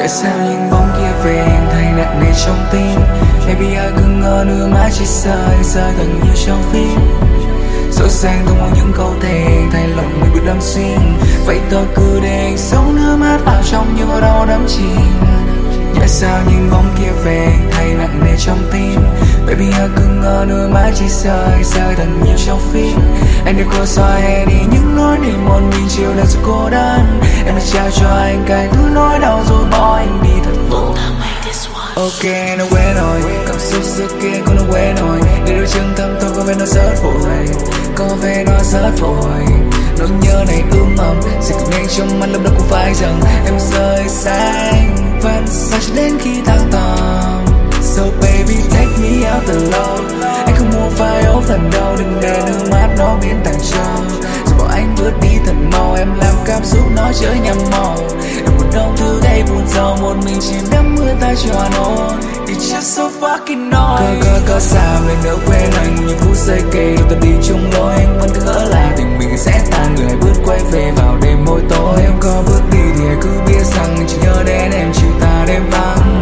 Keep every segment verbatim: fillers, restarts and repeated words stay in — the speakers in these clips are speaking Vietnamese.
Tại sao những bóng kia về thay nặng nề trong tim. Baby ơi cứ ngỡ nữa mãi chỉ rơi rơi thật như trong phim. Rồi sang tung những câu thề thay lòng mình bị đắm xuyên. Vậy tôi cứ để anh sống nước mắt vào trong những đau đắm chìm. Tại sao những bóng kia về thay nặng nề trong tim. Baby ơi cứ ngỡ nữa mãi chỉ rơi rơi thật như trong phim. Anh đã cố xóa hết đi những nỗi niềm một mình chịu đựng sự cô đơn. Em đã trao cho anh cái thứ nỗi đau rồi bỏ anh đi thật vội. Ok nó quên rồi, cảm xúc xưa kia cũng nó quên rồi. Để đôi chân thâm thôi có vẻ nó rất vội, có vẻ nó rất vội. Nỗi nhớ này ươm mầm, sẽ cực nhanh trong mắt lúc đó cũng phải rằng em rơi xanh vẫn xa cho đến khi tháng tầm. So baby take me out the low. Anh không muốn phải ấu phần đâu, đừng để nước mắt nó biến thành trâu. Rồi bỏ anh bước đi thật mau, em làm cảm xúc nó trở nhầm màu. Em một đông thứ gây buồn giàu, một mình chìm đắm mưa tay cho nôn. It's just so fucking annoying. Cơ cơ cơ sao lại nỡ quên anh, những phút giây kề tôi đi chung lối. Anh vẫn cứ ngỡ là tình mình sẽ tan, người hãy bước quay về vào đêm mỗi tối. Em có bước đi thì hãy cứ biết rằng anh chỉ nhớ đến em trừ ta đêm vắng.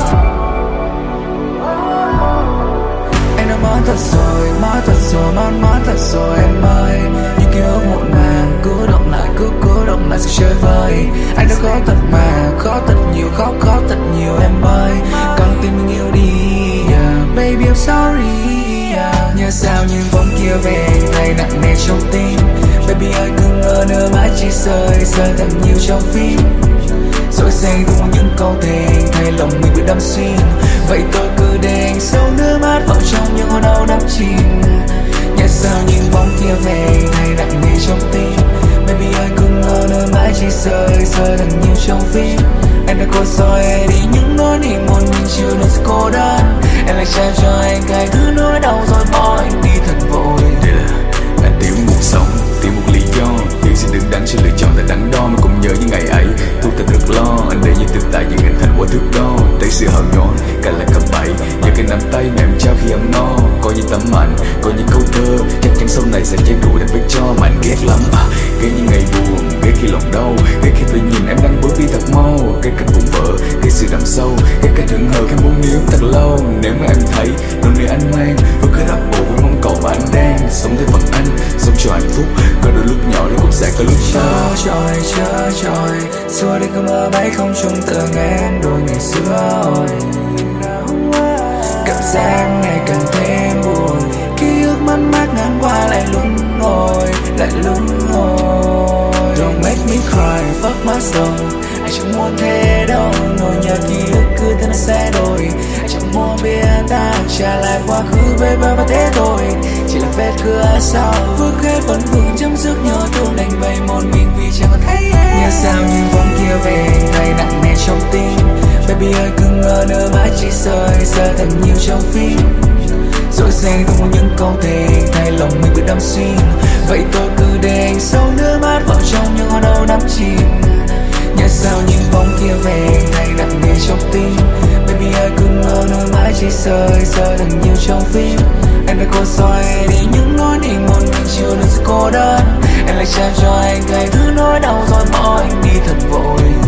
Anh đã mất thật rồi, mất thật rồi, mất mất thật rồi em ơi. Những ký ức muộn màng cứ động lại, cứ cứ động lại sự chơi vơi. Anh đã khó thật mà, khó thật nhiều, khó khó thật nhiều em ơi. Còn tim mình yêu đi, yeah. Baby I'm sorry, yeah. Nhớ sao những bóng kia về thay nặng nề trong tim. Baby ơi cứ ngỡ nữa mãi chỉ rơi rơi thật nhiều trong phim. Rồi say tung những câu thề thay lòng mình bị đắm xuyên. Vậy tôi cứ để anh sâu nước mắt vào trong những đau đắm chìm. Nhớ sao những bóng kia về thay nặng nề trong tim. Baby ơi cứ ngỡ nữa mãi chỉ rơi rơi thật nhiều trong phim. Anh đã cố xóa đi những nỗi niềm một mình chịu đựng sự cô đơn. Em lại trao cho anh cái thứ nỗi đau rồi bỏ anh đi thật vội. Đây là anh thiếu một sống, thiếu một lý do. Nhưng xin đừng đắn sự lựa chọn tại đắn đo. Mà cùng nhớ những ngày ấy tôi thật rất lo. Anh để như thực tại những hình thành qua thước đo. Thấy sự hào nhoáng cả là cấp bảy. Nhớ cái nắm tay mà em trao khi ấm no. Có những tấm ảnh, có những câu thơ. Chắc chắn sau này sẽ che đủ để biết cho. Mà anh ghét lắm à, ghét những ngày buồn, ghét khi lòng đau, ghét khi tôi nhìn em đang bước đi thật mau. Ghét cách vùng vỡ, ghét sự đắm sâu, ghét cách hững hờ khi muốn níu thật lâu. Nếu mà em thấy nỗi niềm anh mang vẫn cứ rập bộ với mong cầu và anh đang sống theo phần anh, sống cho hạnh phúc. Có đôi lúc nhỏ rồi cũng sẽ có lúc chớ trôi chớ trôi xua đi cơn mơ bay không chung tưởng em đôi ngày xưa rồi. Cảm giác ngày càng thêm buồn, ký ức mất mát ngang qua lại lung ngồi, lại lung ngồi. Don't make me cry, fuck my soul. Anh chẳng muốn thế đâu, nỗi nhớ ký ức cứ thế nó sẽ đổi. Anh chẳng muốn biết ta trả lại quá khứ với bơ và thế thôi. Chỉ là vết cửa sau, vượt hết vẫn vương chấm dứt nhớ thương đành vậy một mình vì chẳng còn thấy em. Nhớ sao những bóng kia về ngày nặng nề trong tim. Baby ơi cứ ngỡ nữa mãi chỉ rơi rơi thật nhiều trong phim. Rồi xen tung những câu thề thay lòng mình bị đắm xuyên. Vậy tôi cứ để anh sâu nước mắt vào trong những đau đắm chìm. Nhớ sao những bóng kia về ngày nặng nề trong tim. Baby ơi cứ ngỡ nữa mãi chỉ rơi rơi thật nhiều trong phim. Anh đã cố xóa đi những nỗi niềm một mình chịu đựng sự cô đơn. Em lại trao cho anh cái thứ nỗi đau rồi bỏ anh đi thật vội.